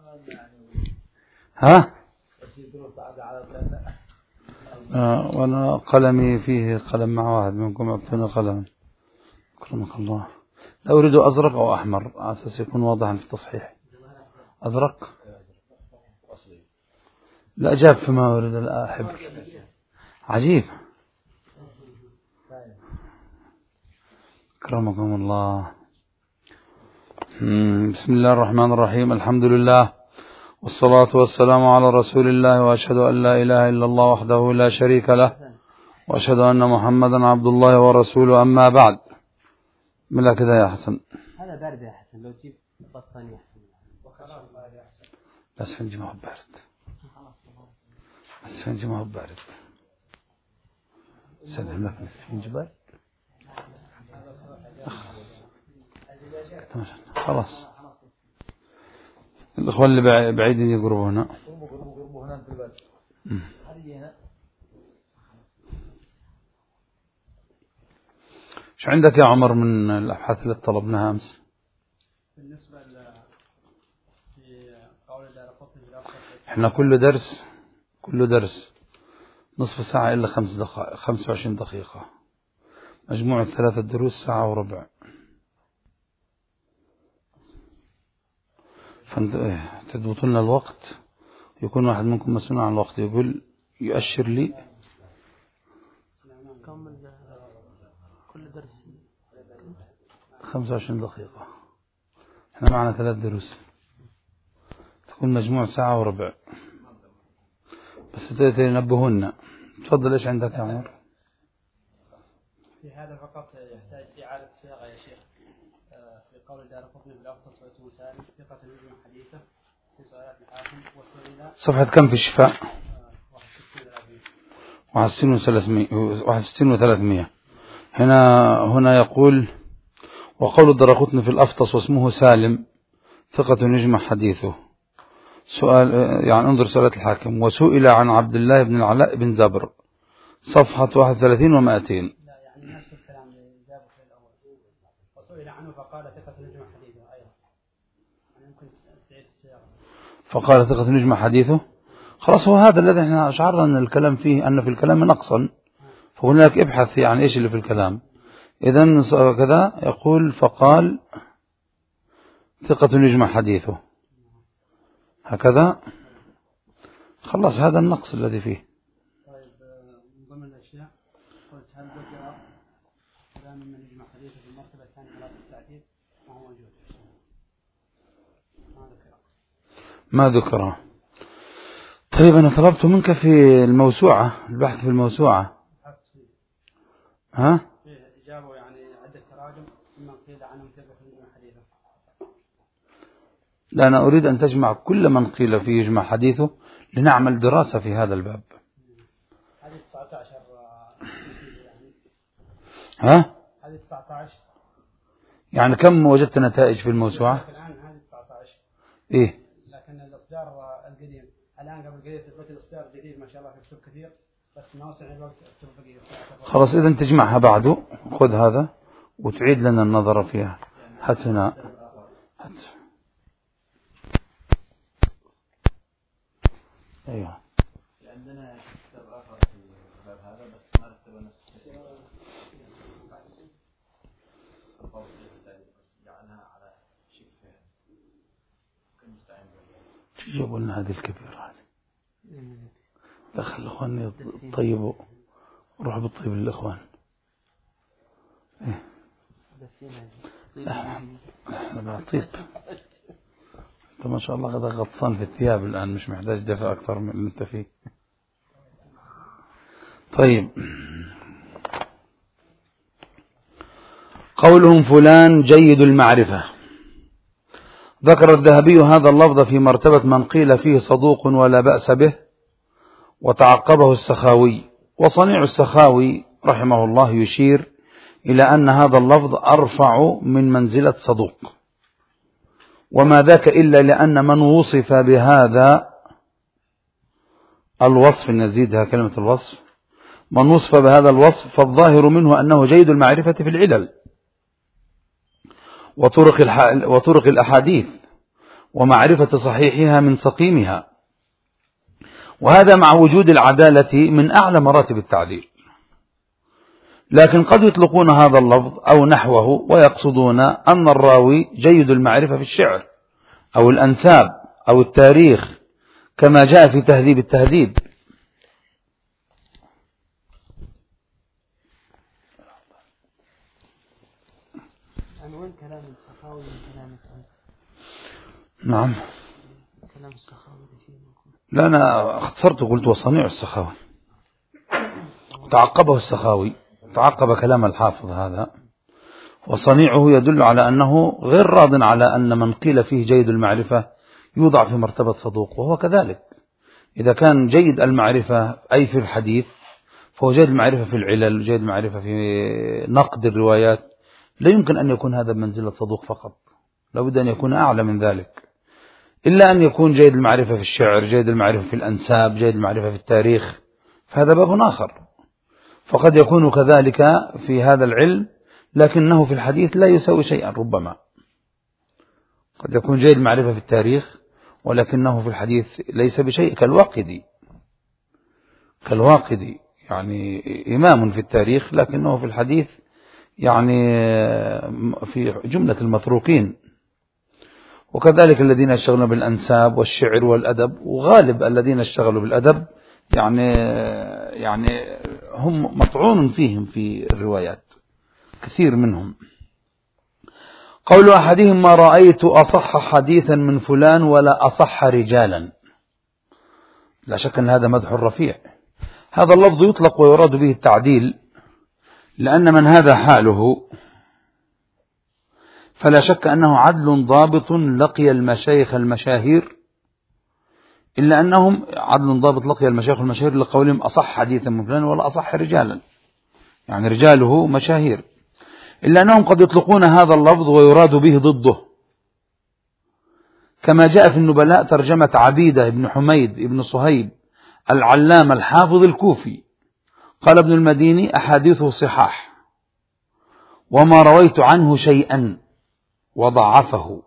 ها؟ وأنا قلمي فيه قلم مع واحد منكم أعطينا قلم أكرمك الله. لا أريد أزرق أو أحمر على أساس يكون واضحا في التصحيح. أزرق لا جاف فيما أريد لا أحب. عجيب. أكرمكم الله. بسم الله الرحمن الرحيم. الحمد لله والصلاة والسلام على رسول الله، وأشهد أن لا إله إلا الله وحده لا شريك له، وأشهد أن محمدا عبد الله ورسوله. أما بعد. ملا كذا يا حسن. هذا بارد يا حسن، لو تجيب بطانية. بس فنجي ما هو بارد. بس فنجي ما هو بارد. سلم لك فنجي بارد. خلاص. الإخوان اللي بعيدين يقربوا هنا. ايش عندك يا عمر من الأبحاث اللي طلبناها أمس؟ بالنسبة لقول الدارقطني احنا كل درس نصف ساعة إلا 25 دقيقة، مجموعة 3 دروس ساعة وربع. تضبطوا لنا الوقت، يكون واحد منكم مسؤول عن الوقت، يقول يؤشر لي كل درس 25 دقيقة. احنا معنا 3 دروس، تكون مجموع ساعة وربع، بس تنبهونا. تفضل. ايش عندك يا عمر؟ في هذا فقط يحتاج إعادة صياغة يا شيخ. في قول الدارقطني بالأفضل واسمه سالم ثقة من حديثه في صحيح الحاكم وسئل. صفحة كم في الشفاء؟ 61 و300. هنا يقول: وقول الدارقطني في الأفطس واسمه سالم ثقة يجمع حديثه. سؤال يعني انظر سؤال الحاكم: وسئل عن عبد الله بن العلاء بن زبر، صفحة 31 و200. لا يعني نفس الكلام اللي جابه في الأول. وسئل عنه فقال ثقة يجمع حديثه أيضا. يعني يمكن تعيد السياق. فقال ثقة يجمع حديثه. خلاص، هو هذا الذي احنا أشعرنا أن الكلام فيه، أن في الكلام نقصا، فهناك ابحث يعني إيش اللي في الكلام. إذن كذا يقول: فقال ثقة يجمع حديثه، هكذا. خلاص، هذا النقص الذي فيه. طيب، من ضمن الأشياء قلت: هل ذكر كلام من يجمع حديثه في المرتبة الثانية على التعديل؟ ما هو موجود. ما ذكره. طيب، أنا طلبت منك في الموسوعة، البحث في الموسوعة. ها؟ إجابة يعني عدة تراجم ممن قيل عنهم ثقة يجمع حديثه. لا، أنا أريد أن تجمع كل من قيل فيه يجمع حديثه لنعمل دراسة في هذا الباب. هذه 19 يعني. ها؟ هذه 19. يعني كم وجدت نتائج في الموسوعة؟ الآن هذه 19. إيه؟ لكن الإصدار القديم الآن قبل قليل تثبت الإصدار الجديد ما شاء الله في كتب كثير، بس ما وسع الوقت أكتب بقية. خلاص، إذن تجمعها بعده. خذ هذا وتعيد لنا النظر فيها. هات هنا. أيوه. عندنا كتاب آخر في الباب هذا بس ما رتبه نفس الشيء. جعلها على شكل كمستعين. جيبوا لنا هذه الكبيرة هذه. دخل الإخوان يطيبوا، روح بالطيب للإخوان. إيه؟ احنا بنطيب. انت ما شاء الله قد غطسان في الثياب الآن، مش محتاج دفع أكثر من اللي انت فيه. طيب، قولهم فلان جيد المعرفة. ذكر الذهبي هذا اللفظ في مرتبة من قيل فيه صدوق ولا بأس به، وتعقبه السخاوي. وصنيع السخاوي رحمه الله يشير إلى أن هذا اللفظ أرفع من منزلة صدوق، وما ذاك إلا لأن من وصف بهذا الوصف، نزيدها كلمة الوصف، من وصف بهذا الوصف فالظاهر منه أنه جيد المعرفة في العلل وطرق الأحاديث ومعرفة صحيحها من سقيمها، وهذا مع وجود العدالة من أعلى مراتب التعديل. لكن قد يطلقون هذا اللفظ أو نحوه ويقصدون أن الراوي جيد المعرفة في الشعر أو الأنساب أو التاريخ، كما جاء في تهذيب التهذيب. عنوان كلام السخاوي من كلام نعم. كلام السخاوي لا، أنا اختصرت وقلت وصنيع السخاوي، تعقبه السخاوي، تعقب كلام الحافظ هذا. وصنيعه يدل على أنه غير راض على أن من قيل فيه جيد المعرفة يوضع في مرتبة صدوق، وهو كذلك. إذا كان جيد المعرفة أي في الحديث فهو جيد المعرفة في العلل، جيد المعرفة في نقد الروايات، لا يمكن أن يكون هذا بمنزلة صدوق فقط، لابد أن يكون أعلى من ذلك، إلا أن يكون جيد المعرفة في الشعر، جيد المعرفة في الأنساب، جيد المعرفة في التاريخ، فهذا باب آخر. فقد يكون كذلك في هذا العلم لكنه في الحديث لا يساوي شيئا، ربما قد يكون جيد المعرفة في التاريخ ولكنه في الحديث ليس بشيء، كالواقدي يعني إمام في التاريخ لكنه في الحديث يعني في جملة المتروكين. وكذلك الذين اشتغلوا بالأنساب والشعر والأدب، وغالب الذين اشتغلوا بالأدب يعني هم مطعون فيهم في الروايات، كثير منهم. قول أحدهم ما رأيت أصح حديثا من فلان ولا أصح رجالا، لا شك أن هذا مدح رفيع. هذا اللفظ يطلق ويراد به التعديل، لأن من هذا حاله فلا شك أنه عدل ضابط لقي المشايخ المشاهير، إلا أنهم عدل ضابط لقي المشايخ المشاهير لقولهم أصح حديثا من فلان ولا أصح رجالا، يعني رجاله مشاهير، إلا أنهم قد يطلقون هذا اللفظ ويراد به ضده، كما جاء في النبلاء ترجمة عبيدة بن حميد بن صهيب العلام الحافظ الكوفي، قال ابن المديني أحاديثه صحاح وما رويت عنه شيئا وضعفه.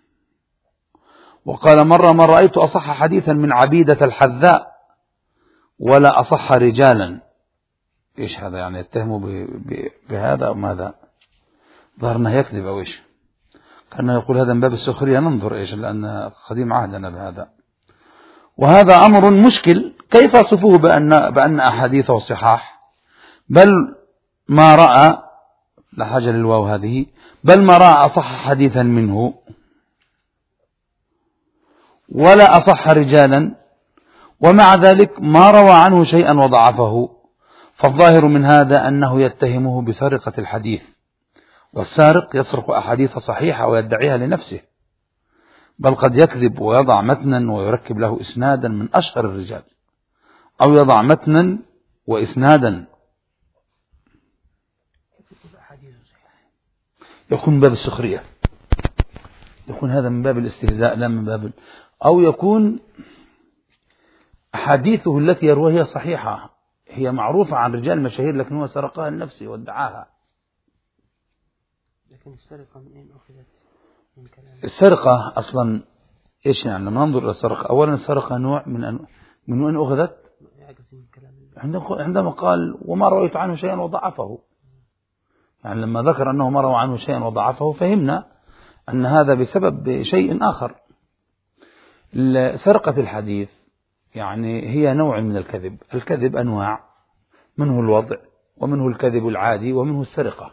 وقال مرة ما رأيت أصح حديثا من عبيدة الحذاء ولا أصح رجالا. إيش هذا؟ يعني يتهموا بهذا أو ماذا؟ ظهرنا يكذب أو إيش؟ كان يقول هذا من باب السخرية، ننظر إيش، لأن قديم عهدنا بهذا. وهذا أمر مشكل، كيف أصفوه بأن أحاديثه صحاح؟ بل ما رأى، لا حاجة للواو هذه، بل ما رأى أصح حديثا منه ولا أصح رجالا، ومع ذلك ما روى عنه شيئا وضعفه. فالظاهر من هذا أنه يتهمه بسرقة الحديث، والسارق يسرق أحاديث صحيحة ويدعيها لنفسه، بل قد يكذب ويضع متنا ويركب له إسنادا من أشهر الرجال، أو يضع متنا وإسنادا، يكون من باب السخرية، يكون هذا من باب الاستهزاء لا من باب، أو يكون أحاديثه التي يروها هي صحيحة، هي معروفة عن رجال مشاهير، لكن هو سرقها لنفسه وادعاها. لكن السرقة من أين أخذت؟ من كلام السرقة أصلا إيش يعني؟ لما ننظر إلى السرقة، أولا السرقة نوع من وين أخذت؟ عندما قال وما رويت عنه شيئا وضعفه، يعني لما ذكر أنه ما روى عنه شيئا وضعفه فهمنا أن هذا بسبب شيء آخر. سرقة الحديث يعني هي نوع من الكذب. الكذب أنواع، منه الوضع ومنه الكذب العادي ومنه السرقة.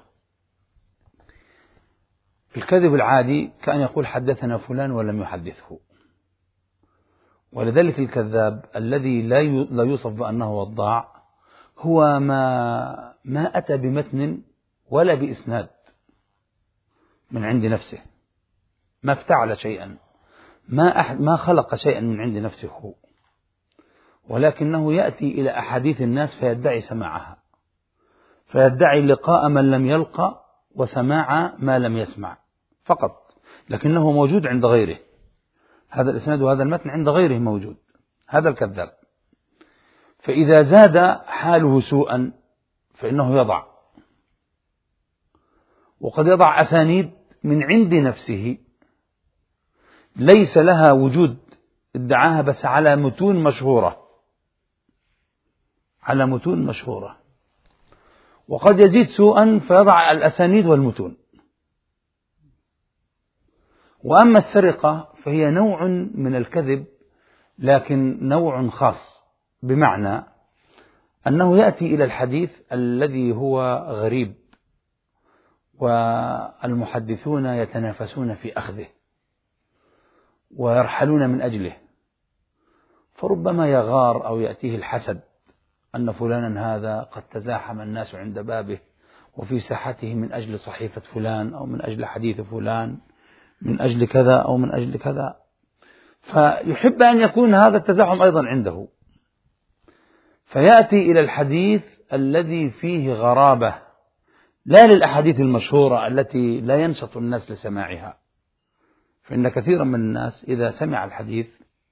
الكذب العادي كأن يقول حدثنا فلان ولم يحدثه، ولذلك الكذاب الذي لا يوصف بأنه وضاع هو ما أتى بمتن ولا بإسناد من عند نفسه، ما افتعل شيئا، ما خلق شيئا من عند نفسه هو، ولكنه يأتي إلى أحاديث الناس فيدعي سماعها، فيدعي لقاء من لم يلقى وسماع ما لم يسمع فقط، لكنه موجود عند غيره، هذا الإسناد وهذا المتن عند غيره موجود، هذا الكذاب. فإذا زاد حاله سوءا فإنه يضع، وقد يضع أسانيد من عند نفسه ليس لها وجود، ادعاها بس على متون مشهورة، على متون مشهورة، وقد يزيد سوءا فيضع الأسانيد والمتون. وأما السرقة فهي نوع من الكذب، لكن نوع خاص، بمعنى أنه يأتي إلى الحديث الذي هو غريب والمحدثون يتنافسون في أخذه ويرحلون من أجله، فربما يغار أو يأتيه الحسد أن فلانا هذا قد تزاحم الناس عند بابه وفي ساحته من أجل صحيفة فلان أو من أجل حديث فلان، من أجل كذا أو من أجل كذا، فيحب أن يكون هذا التزاحم أيضا عنده، فيأتي إلى الحديث الذي فيه غرابة، لا للأحاديث المشهورة التي لا ينشط الناس لسماعها. فإن كثيرا من الناس إذا سمع الحديث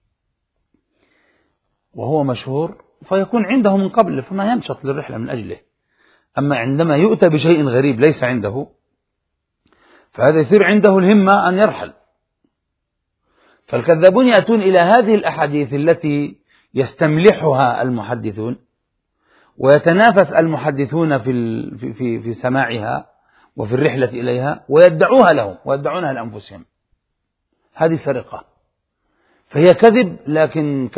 وهو مشهور فيكون عنده من قبل فما ينشط للرحلة من أجله، أما عندما يؤتى بشيء غريب ليس عنده فهذا يصير عنده الهمة أن يرحل. فالكذابون يأتون إلى هذه الأحاديث التي يستملحها المحدثون ويتنافس المحدثون في سماعها وفي الرحلة إليها ويدعوها لهم ويدعونها لأنفسهم. هذه سرقة، فهي كذب، لكن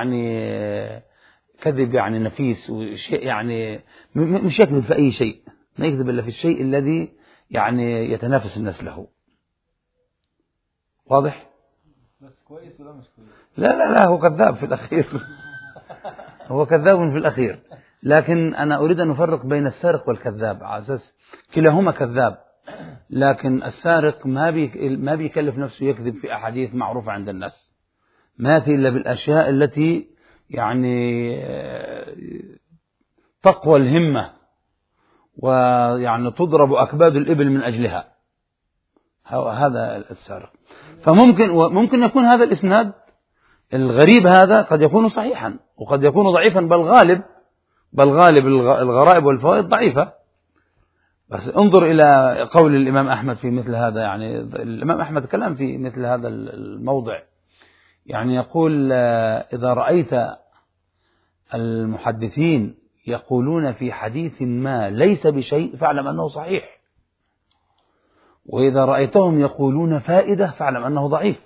كذب يعني نفيس، وشيء يعني مش يكذب في أي شيء، ما يكذب إلا في الشيء الذي يعني يتنافس الناس له. واضح؟ بس كويس ولا مش كويس؟ لا هو كذاب في الأخير هو كذاب في الأخير، لكن أنا أريد أن أفرق بين السارق والكذاب على أساس كلاهما كذاب، لكن السارق ما بيكلف نفسه يكذب في أحاديث معروفة عند الناس، ما يأتي إلا بالأشياء التي يعني تقوى الهمة ويعني تضرب أكباد الإبل من أجلها، هذا السارق. فممكن يكون هذا الإسناد الغريب هذا قد يكون صحيحا وقد يكون ضعيفا، بل غالب الغرائب والفوائد ضعيفة. بس انظر إلى قول الإمام أحمد في مثل هذا، يعني الإمام أحمد كلام في مثل هذا الموضع، يعني يقول إذا رأيت المحدثين يقولون في حديث ما ليس بشيء فاعلم أنه صحيح، وإذا رأيتهم يقولون فائدة فاعلم أنه ضعيف.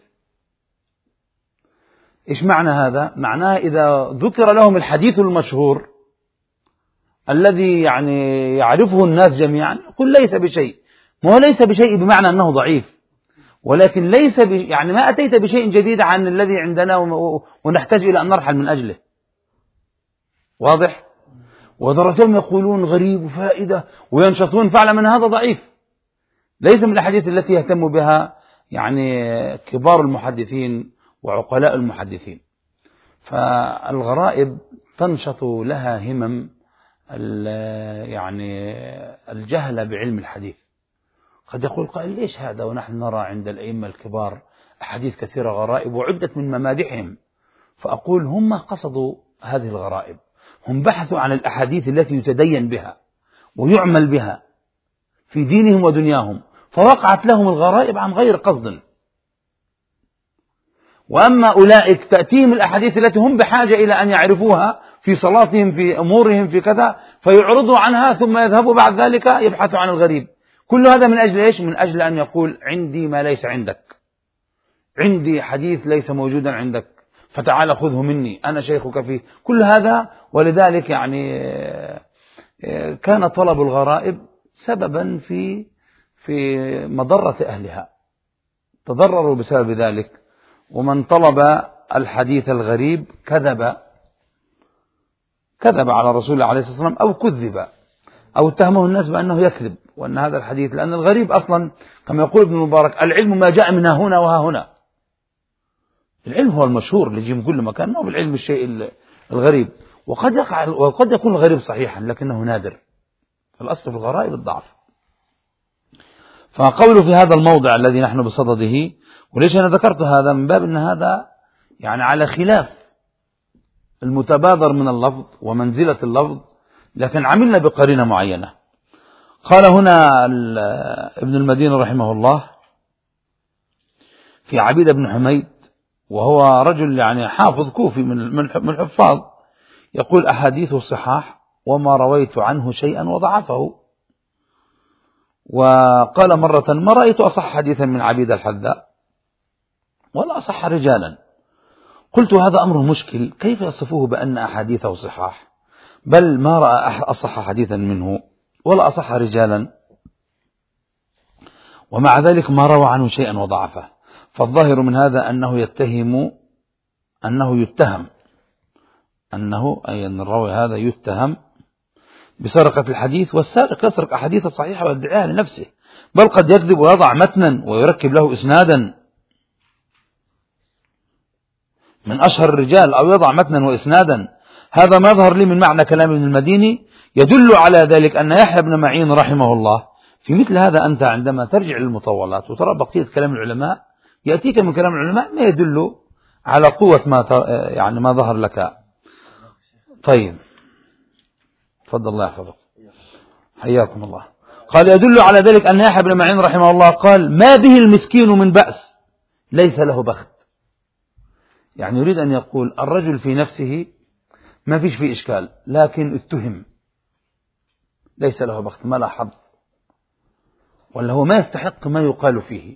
إيش معنى هذا؟ معناه إذا ذكر لهم الحديث المشهور الذي يعني يعرفه الناس جميعا يقول ليس بشيء، ما هو ليس بشيء بمعنى أنه ضعيف، ولكن ليس يعني ما أتيت بشيء جديد عن الذي عندنا ونحتاج إلى أن نرحل من أجله. واضح؟ وذرتهم يقولون غريب وفائدة وينشطون فعلا من هذا ضعيف، ليس من الأحاديث التي يهتم بها يعني كبار المحدثين وعقلاء المحدثين. فالغرائب تنشط لها همم يعني الجهل بعلم الحديث. قد يقول قائل ليش هذا ونحن نرى عند الأئمة الكبار أحاديث كثيرة غرائب وعدت من ممادحهم؟ فأقول هم قصدوا هذه الغرائب، هم بحثوا عن الأحاديث التي يتدين بها ويعمل بها في دينهم ودنياهم، فوقعت لهم الغرائب عن غير قصد. وأما أولئك تأتيهم الأحاديث التي هم بحاجة إلى أن يعرفوها في صلاتهم في أمورهم في كذا، فيعرضوا عنها ثم يذهبوا بعد ذلك يبحثوا عن الغريب. كل هذا من أجل إيش؟ من أجل أن يقول عندي ما ليس عندك، عندي حديث ليس موجودا عندك فتعال خذه مني أنا شيخك فيه. كل هذا، ولذلك يعني كان طلب الغرائب سببا في مضرة أهلها، تضرروا بسبب ذلك. ومن طلب الحديث الغريب كذب على رسول الله عليه الصلاة والسلام أو كذب أو اتهمه الناس بأنه يكذب وأن هذا الحديث، لأن الغريب أصلا كما يقول ابن المبارك العلم ما جاء من هنا وها هنا. العلم هو المشهور اللي يجي من كل مكان، ما هو بالعلم الشيء الغريب. وقد يكون الغريب صحيحا لكنه نادر، الأصل في الغرائب الضعف. فقوله في هذا الموضع الذي نحن بصدده، وليش أنا ذكرت هذا؟ من باب أن هذا يعني على خلاف المتبادر من اللفظ ومنزلة اللفظ، لكن عملنا بقرينة معينة. قال هنا ابن المدينة رحمه الله في عبيد بن حميد، وهو رجل يعني حافظ كوفي من الحفاظ، يقول أحاديثه صحاح وما رويت عنه شيئا وضعفه. وقال مرة ما رأيت أصح حديثا من عبيد الحذاء ولا أصح رجالا. قلت هذا أمر مشكل، كيف يصفوه بأن أحاديثه صحاح، بل ما رأى أصح حديثا منه ولا أصح رجالا، ومع ذلك ما روى عنه شيئا وضعفه. فالظاهر من هذا أنه يتهم أي أن الراوي هذا يتهم بسرقة الحديث، والسارق يسرق أحاديث صحيحة ويدعيها لنفسه، بل قد يكذب ويضع متنا ويركب له إسنادا من أشهر الرجال، أو يضع متنا وإسنادا. هذا ما يظهر لي من معنى كلام ابن المديني يدل على ذلك أن يحيى بن معين رحمه الله في مثل هذا. أنت عندما ترجع للمطولات وترى بقية كلام العلماء يأتيك من كلام العلماء ما يدل على قوة ما ظهر لك. طيب تفضل، الله يحفظك، حياكم الله. قال يدل على ذلك أن يحيى بن معين رحمه الله قال ما به المسكين من بأس ليس له بخت. يعني يريد أن يقول الرجل في نفسه ما فيش فيه إشكال، لكن اتهم، ليس له بخت، ما لا حظ، ولا هو ما يستحق ما يقال فيه.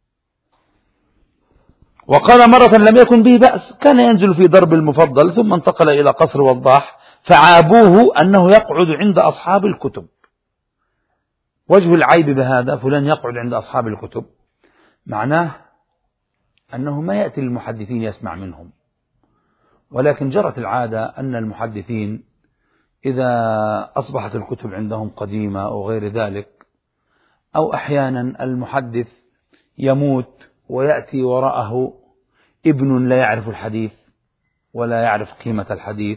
وقال مرة لم يكن به بأس، كان ينزل في درب المفضل ثم انتقل إلى قصر وضاح فعابوه أنه يقعد عند أصحاب الكتب. وجه العيب بهذا فلان يقعد عند أصحاب الكتب معناه أنه ما يأتي للمحدثين يسمع منهم، ولكن جرت العادة أن المحدثين إذا أصبحت الكتب عندهم قديمة أو غير ذلك، أو أحيانا المحدث يموت ويأتي وراءه ابن لا يعرف الحديث ولا يعرف قيمة الحديث،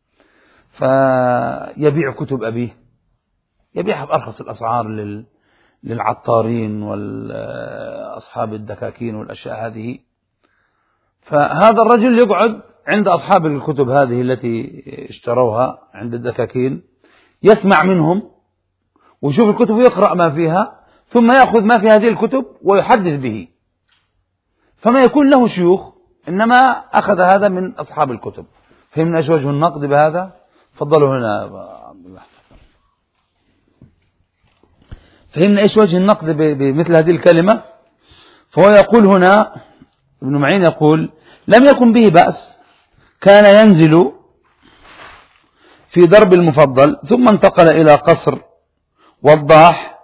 فيبيع كتب أبيه، يبيعها بأرخص الأسعار للعطارين والأصحاب الدكاكين والأشياء هذه. فهذا الرجل يقعد عند أصحاب الكتب هذه التي اشتروها عند الدكاكين، يسمع منهم ويشوف الكتب ويقرأ ما فيها، ثم يأخذ ما في هذه الكتب ويحدث به، فما يكون له شيوخ، إنما أخذ هذا من أصحاب الكتب. فهمنا إيش وجه النقد بهذا؟ فضلوا هنا عبد الله. فهمنا إيش وجه النقد بمثل هذه الكلمة؟ فهو يقول هنا ابن معين يقول لم يكن به بأس، كان ينزل في درب المفضل ثم انتقل إلى قصر وضاح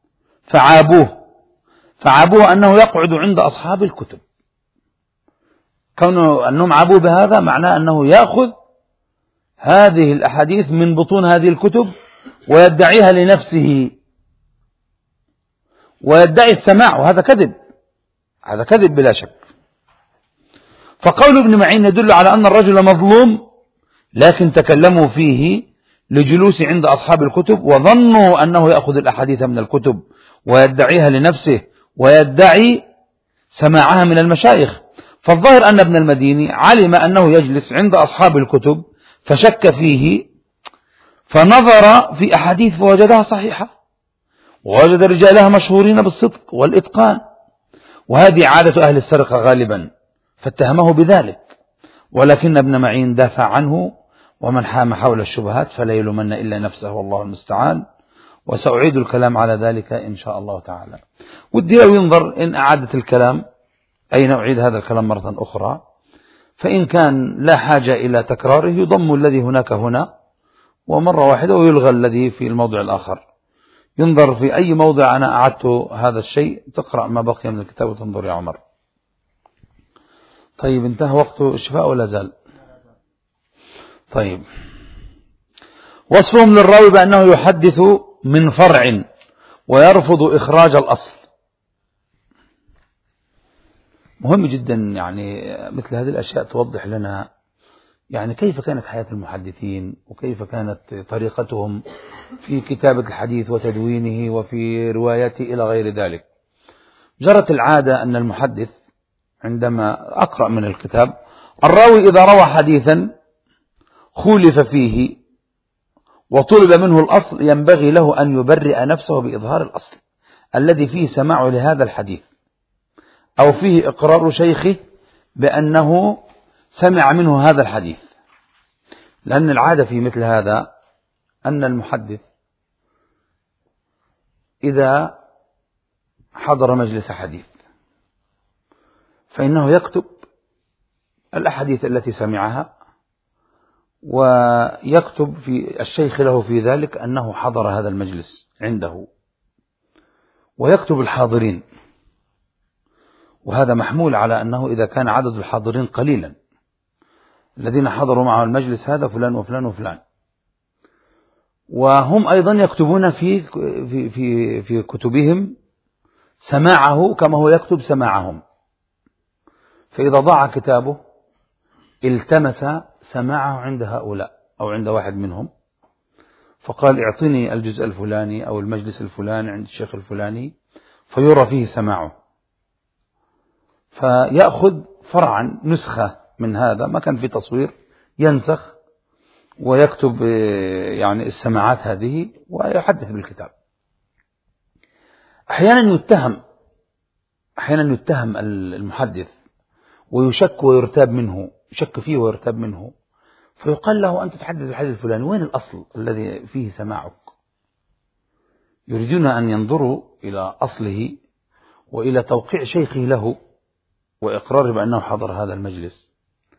فعابوه أنه يقعد عند أصحاب الكتب. كونه أنهم عابوه بهذا معناه أنه يأخذ هذه الأحاديث من بطون هذه الكتب ويدعيها لنفسه ويدعي السماع، وهذا كذب، هذا كذب بلا شك. فقول ابن معين يدل على أن الرجل مظلوم، لكن تكلموا فيه لجلوس عند أصحاب الكتب وظنوا أنه يأخذ الأحاديث من الكتب ويدعيها لنفسه ويدعي سماعها من المشايخ. فالظاهر أن ابن المديني علم أنه يجلس عند أصحاب الكتب فشك فيه، فنظر في أحاديث فوجدها صحيحة ووجد رجالها مشهورين بالصدق والإتقان، وهذه عادة أهل السرقة غالبا، فاتهمه بذلك. ولكن ابن معين دافع عنه، ومن حام حول الشبهات فلا يلومن إلا نفسه والله المستعان. وسأعيد الكلام على ذلك إن شاء الله تعالى. ودي لو ينظر إن أعادت الكلام أين أعيد هذا الكلام مرة أخرى، فإن كان لا حاجة إلى تكراره يضم الذي هناك هنا ومرة واحدة ويلغى الذي في الموضع الآخر. ينظر في أي موضع أنا أعدت هذا الشيء، تقرأ ما بقي من الكتاب وتنظر يا عمر. طيب انتهى وقت الشفاء ولا زال؟ طيب، وصفهم للراوي بأنه يحدث من فرع ويرفض إخراج الأصل. مهم جدا يعني مثل هذه الأشياء توضح لنا يعني كيف كانت حياة المحدثين وكيف كانت طريقتهم في كتابة الحديث وتدوينه وفي روايته إلى غير ذلك. جرت العادة أن المحدث عندما أقرأ من الكتاب الراوي إذا روى حديثا خولف فيه وطلب منه الأصل ينبغي له أن يبرئ نفسه بإظهار الأصل الذي فيه سماع لهذا الحديث. أو فيه إقرار شيخه بأنه سمع منه هذا الحديث. لأن العادة في مثل هذا أن المحدث إذا حضر مجلس حديث فإنه يكتب الأحاديث التي سمعها، ويكتب في الشيخ له في ذلك أنه حضر هذا المجلس عنده، ويكتب الحاضرين، وهذا محمول على أنه إذا كان عدد الحاضرين قليلا الذين حضروا معه المجلس هذا فلان وفلان وفلان، وهم أيضا يكتبون في كتبهم سماعه كما هو يكتب سماعهم. فإذا ضاع كتابه التمس سماعه عند هؤلاء أو عند واحد منهم، فقال اعطني الجزء الفلاني أو المجلس الفلاني عند الشيخ الفلاني، فيرى فيه سماعه، فيأخذ فرعا نسخة من هذا، ما كان في تصوير، ينسخ ويكتب يعني السماعات هذه ويحدث بالكتاب. أحيانا يتهم المحدث ويشك ويرتاب منه، يشك فيه ويرتاب منه، فيقال له أنت تحدث الحديث الفلاني، وين الأصل الذي فيه سماعك؟ يريدون أن ينظروا إلى أصله وإلى توقيع شيخه له وإقراره بأنه حضر هذا المجلس،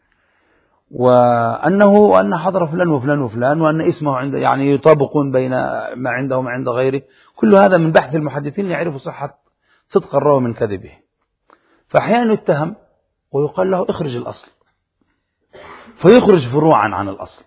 وأن حضر فلان وفلان وفلان، وأن اسمه عند يعني يطابقون بين ما عنده وما عند غيره. كل هذا من بحث المحدثين يعرفوا صدق الراوي من كذبه. فأحيانا يتهم ويقال له اخرج الأصل، فيخرج فروعا عن الأصل،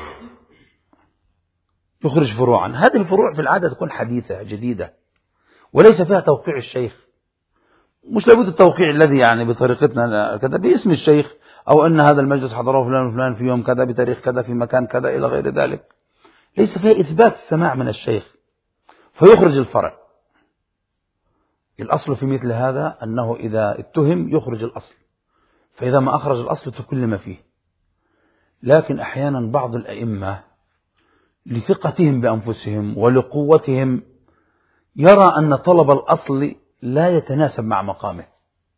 يخرج فروعا. هذه الفروع في العادة تكون حديثة جديدة وليس فيها توقيع الشيخ، مش لابد التوقيع الذي يعني بطريقتنا كذا باسم الشيخ، أو أن هذا المجلس حضره فلان وفلان في يوم كذا بتاريخ كذا في مكان كذا إلى غير ذلك، ليس فيها إثبات السماع من الشيخ، فيخرج الفرع. الأصل في مثل هذا أنه إذا اتهم يخرج الأصل، فإذا ما أخرج الأصل تكلم فيه. لكن أحيانا بعض الأئمة لثقتهم بأنفسهم ولقوتهم يرى أن طلب الأصل لا يتناسب مع مقامه،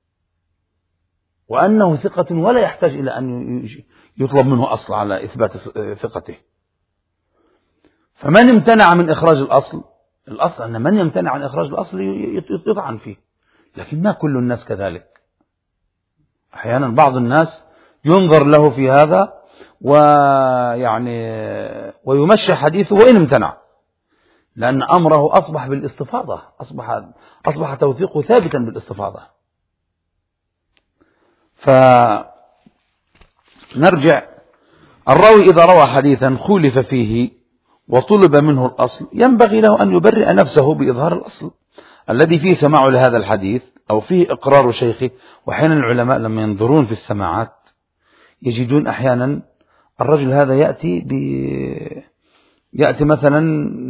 وأنه ثقة ولا يحتاج إلى أن يطلب منه أصل على إثبات ثقته. فمن امتنع من إخراج الأصل أن من يمتنع عن إخراج الأصل يطعن فيه، لكن ما كل الناس كذلك. أحيانا بعض الناس ينظر له في هذا ويمشي حديثه وإن امتنع، لأن أمره أصبح بالاستفاضة، أصبح توثيقه ثابتا بالاستفاضة. فنرجع، الراوي إذا روى حديثا خولف فيه وطلب منه الأصل ينبغي له أن يبرئ نفسه بإظهار الأصل الذي فيه سماع لهذا الحديث أو فيه إقرار شيخه. وأحيانا العلماء لما ينظرون في السماعات يجدون أحيانا الرجل هذا يأتي مثلا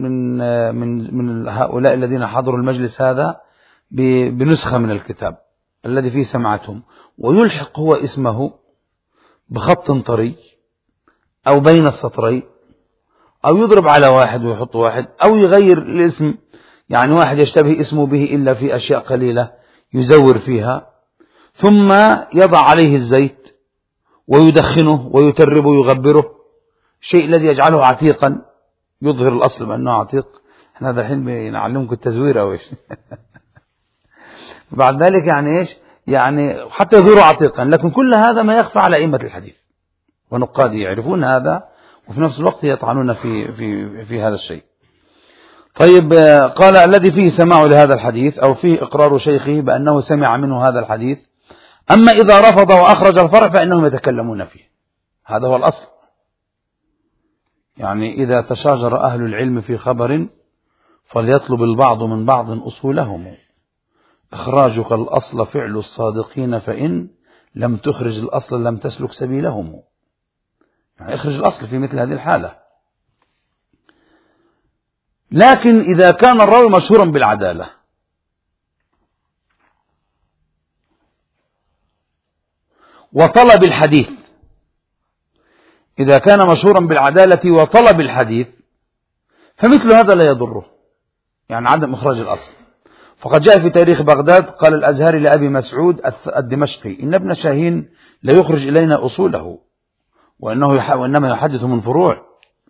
من هؤلاء الذين حضروا المجلس هذا بنسخة من الكتاب الذي فيه سمعتهم، ويلحق هو اسمه بخط طري أو بين السطرين، أو يضرب على واحد ويحط واحد، أو يغير الاسم، يعني واحد يشتبه اسمه به إلا في أشياء قليلة يزور فيها، ثم يضع عليه الزيت ويدخنه ويتربه ويغبره، شيء الذي يجعله عتيقا، يظهر الأصل بأنه عتيق. احنا هذا الحين بنعلمكم التزوير أو إيش بعد ذلك يعني إيش، يعني حتى يظهر عتيقا. لكن كل هذا ما يخفى على أئمة الحديث ونقاد يعرفون هذا، وفي نفس الوقت يطعنون في هذا الشيء. طيب، قال الذي فيه سماع لهذا الحديث أو فيه إقرار شيخه بأنه سمع منه هذا الحديث. أما إذا رفض وأخرج الفرع فإنهم يتكلمون فيه، هذا هو الأصل. يعني إذا تشاجر أهل العلم في خبر فليطلب البعض من بعض أصولهم، إخراجك الأصل فعل الصادقين، فإن لم تخرج الأصل لم تسلك سبيلهم. يعني اخرج الأصل في مثل هذه الحالة. لكن إذا كان الراوي مشهورا بالعدالة وطلب الحديث، إذا كان مشهورا بالعدالة وطلب الحديث فمثل هذا لا يضره، يعني عدم إخراج الأصل. فقد جاء في تاريخ بغداد قال الأزهري لأبي مسعود الدمشقي إن ابن شاهين لا يخرج إلينا أصوله وإنما يحدث من فروع.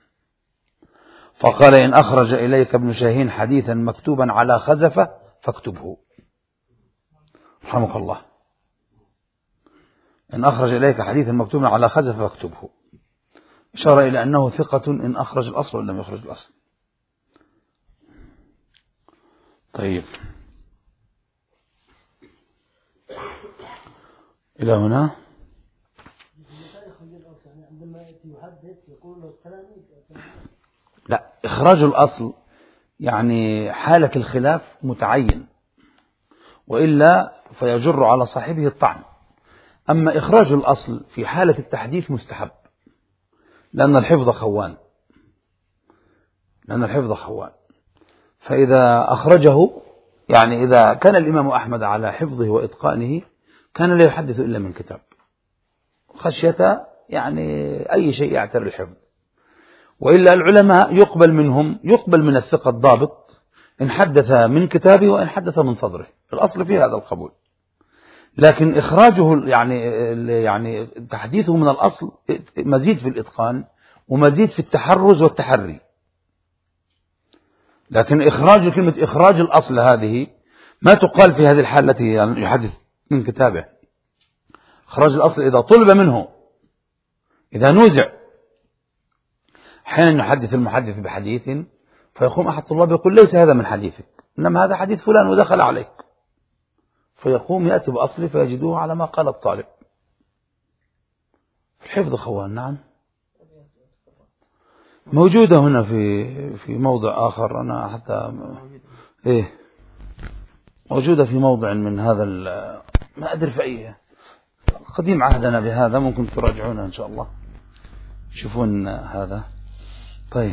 فقال إن أخرج إليك ابن شاهين حديثا مكتوبا على خزفة فاكتبه رحمك الله. إن أخرج إليك حديثا مكتوبا على خزفة فاكتبه، إشارة إلى أنه ثقة إن أخرج الأصل ولم يخرج الأصل. طيب إلى هنا. لا، إخراج الأصل يعني حالة الخلاف متعين، وإلا فيجر على صاحبه الطعن. أما إخراج الأصل في حالة التحديث مستحب، لأن الحفظ خوان. فإذا أخرجه، يعني إذا كان الإمام أحمد على حفظه وإتقانه كان لا يحدث إلا من كتاب، خشية يعني أي شيء يعتري الحفظ. وإلا العلماء يقبل من الثقة الضابط إن حدث من كتابه وإن حدث من صدره، الأصل في هذا القبول. لكن إخراجه يعني تحديثه من الأصل مزيد في الإتقان ومزيد في التحرز والتحري. لكن كلمة إخراج الأصل هذه ما تقال في هذه الحالة التي يحدث من كتابه. إخراج الأصل إذا طلب منه، إذا نوزع، حين يحدث المحدث بحديث فيقوم أحد الطلاب يقول ليس هذا من حديثك، إنما هذا حديث فلان ودخل عليك، فيقوم يأتي بأصله فيجدوه على ما قال الطالب. الحفظ خوان. نعم، موجودة هنا في موضع آخر، أنا حتى موجودة في موضع من هذا ما أدري في أي قديم عهدنا بهذا، ممكن تراجعونه إن شاء الله تشوفون هذا. طيب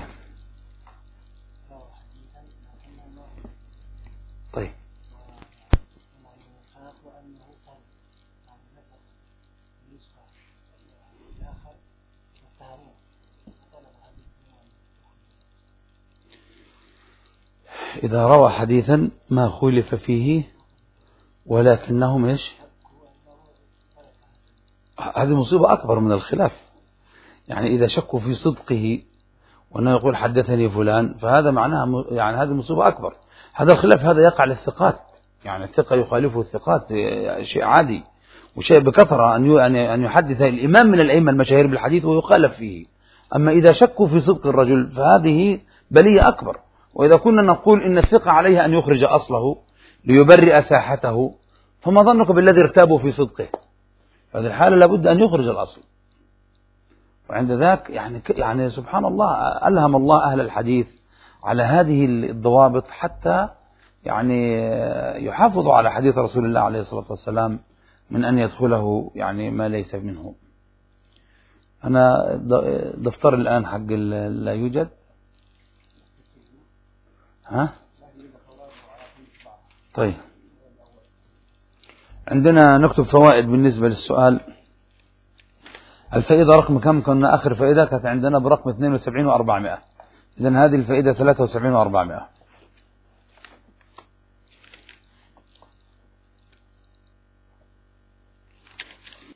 إذا روى حديثا ما خولف فيه ولكنهم هذه مصيبة أكبر من الخلاف. يعني إذا شكوا في صدقه وأنه يقول حدثني فلان، فهذا معناها يعني هذه مصيبة أكبر. هذا الخلاف هذا يقع للثقات، يعني الثقة يخالفه الثقات، شيء عادي وشيء بكثرة أن يحدث الإمام من الأئمة المشاهير بالحديث ويخالف فيه. أما إذا شكوا في صدق الرجل فهذه بلية أكبر. وإذا كنا نقول إن الثقة عليه أن يخرج أصله ليبرئ ساحته، فما ظنك بالذي ارتابوا في صدقه؟ هذه الحالة لابد أن يخرج الأصل. وعند ذاك يعني سبحان الله، ألهم الله أهل الحديث على هذه الضوابط حتى يعني يحافظوا على حديث رسول الله عليه الصلاة والسلام من أن يدخله يعني ما ليس منه. أنا دفتر الآن حق لا يوجد. طيب، عندنا نكتب فوائد بالنسبة للسؤال. الفائدة رقم كم؟ كنا آخر فائدة كانت عندنا برقم 72 و400، إذن هذه الفائدة 73 و400.